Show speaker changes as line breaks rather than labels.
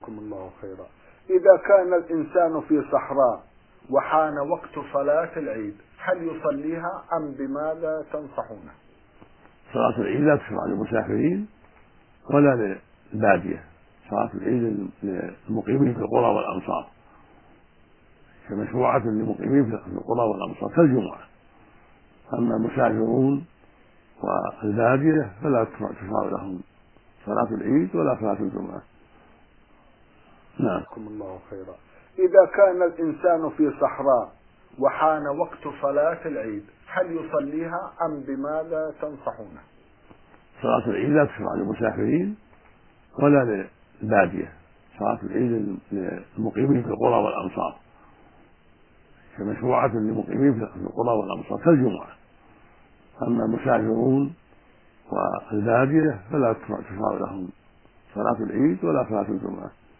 جزاكم الله خيرا. إذا كان الإنسان في صحراء وحان وقت صلاة العيد هل يصليها أم بماذا تنصحونه؟
صلاة العيد لا تشرع للمسافرين ولا للبادية. صلاة العيد للمقيمين في القرى والأمصار، فمشروعة للمقيمين في القرى والأمصار كالجمعة. أما المسافرون والبادية فلا تشرع لهم صلاة العيد ولا صلاة الجمعة. نعم.
جزاكم الله خيرا. إذا كان الإنسان في صحراء وحان وقت صلاة العيد هل يصليها أم بماذا تنصحونه؟
صلاة العيد لا تشرع للمسافرين ولا للبادية. صلاة العيد للمقيمين في القرى والأمصار، فمشروعة للمقيمين في القرى والأمصار كالجمعة. أما المسافرون والبادية فلا تشرع لهم صلاة العيد ولا صلاة الجمعة.